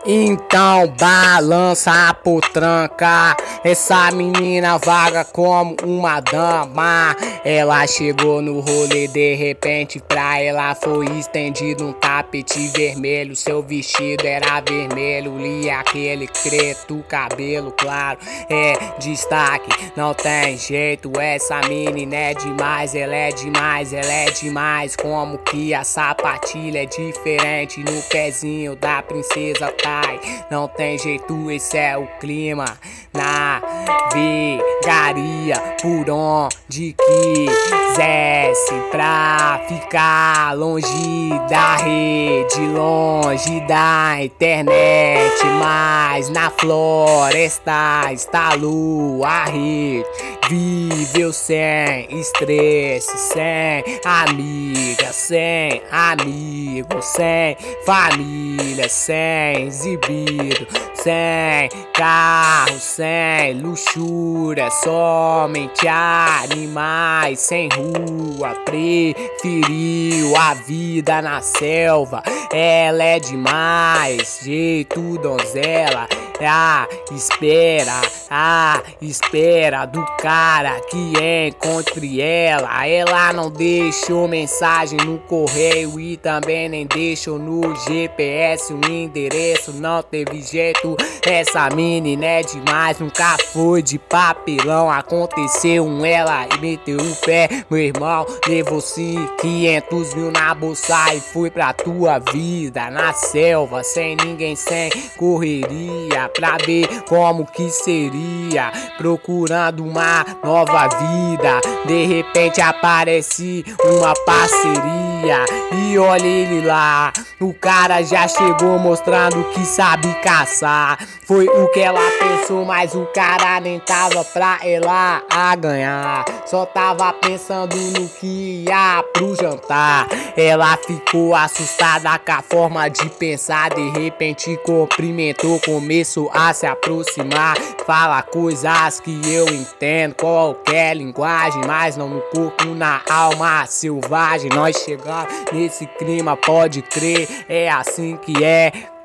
Então balança a potranca, essa menina vaga como uma dama. Ela chegou no rolê, de repente pra ela foi estendido um tapete vermelho. Seu vestido era vermelho, li aquele preto, cabelo claro, é destaque, não tem jeito. Essa menina é demais, ela é demais, ela é demais. Como que a sapatilha é diferente no pezinho da princesa tá. Não tem jeito, esse é o clima. Navegaria por onde quisesse pra ficar longe da rede, longe da internet. Mas na floresta instalou a rede, viveu sem estresse, sem amiga, sem amigo, sem família, sem exibido, sem carro, sem luxúria, somente animais, sem rua, preferiu a vida na selva. Ela é demais, jeito donzela, a espera do cara que encontre ela. Ela não deixou mensagem no correio e também nem deixou no GPS o endereço. Não teve jeito, essa menina é demais. Nunca foi de papelão, aconteceu ela e meteu o pé. Meu irmão levou 500 mil na bolsa e foi pra tua vida na selva, sem ninguém, sem correria, pra ver como que seria, procurando uma nova vida. De repente aparece uma parceria e olha ele lá, o cara já chegou mostrando que sabe caçar. Foi o que ela pensou, mas o cara nem tava pra ela a ganhar, só tava pensando no que ia pro jantar. Ela ficou assustada com a forma de pensar, de repente cumprimentou, começou a se aproximar, fala coisas que eu entendo, qualquer linguagem, mas não no corpo, na alma selvagem. Nós chegamos nesse clima, pode crer, é assim que é.